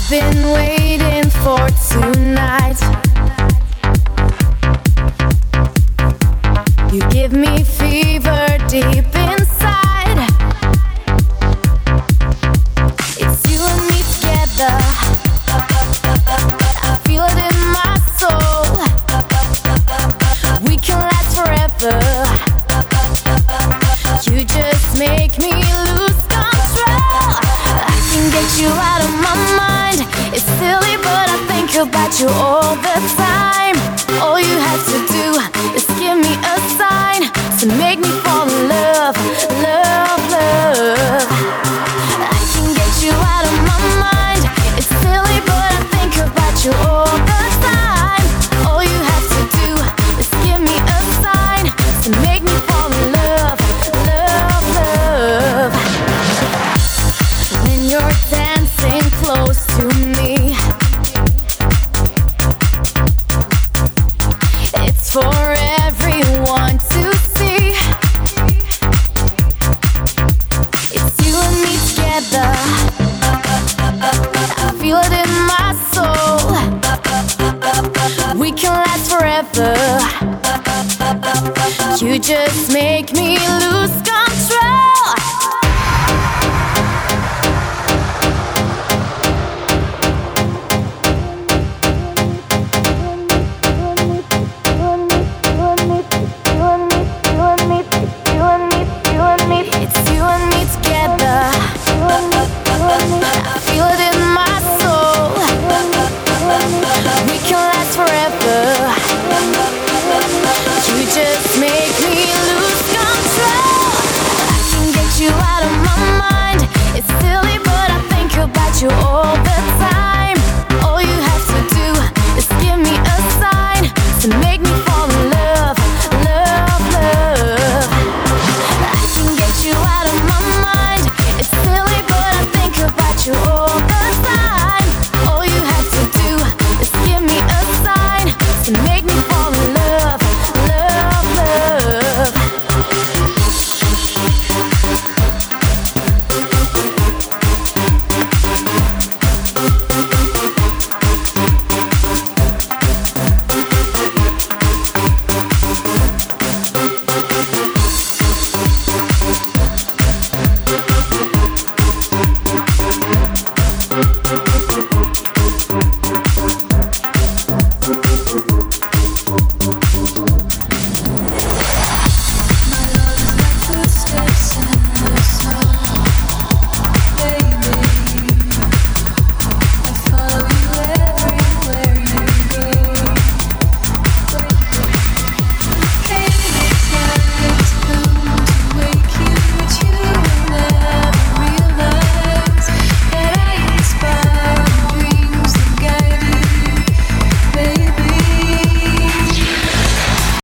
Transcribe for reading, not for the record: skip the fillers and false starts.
been waiting for tonight. You give me fever deep inside. It's you and me together. I feel it in my soul. We can last forever. You just make me lose control. I can get you out of my mind. It's silly, but I think about you all the time. All you have to do is give me a sign to make me fall in love, love, love. I can get you out of my mind. It's silly, but I think about you all the time. All you have to do is give me a sign to make me fall in love, love, love. When you're dancing close to me, it's for everyone to see. It's you and me together. I feel it in my soul. We can last forever. You just make me lose control. It's you and me together. I feel it in my soul. We can last forever. You just make me lose control. I can get you out of my mind. It's silly, but I think about you all the time. All you have to do is give me a sign to make me fall in love, love, love. I can get you out of my mind. It's silly, but I think about you all the time. All you have to do is give me a sign to make me fall in love, love, love.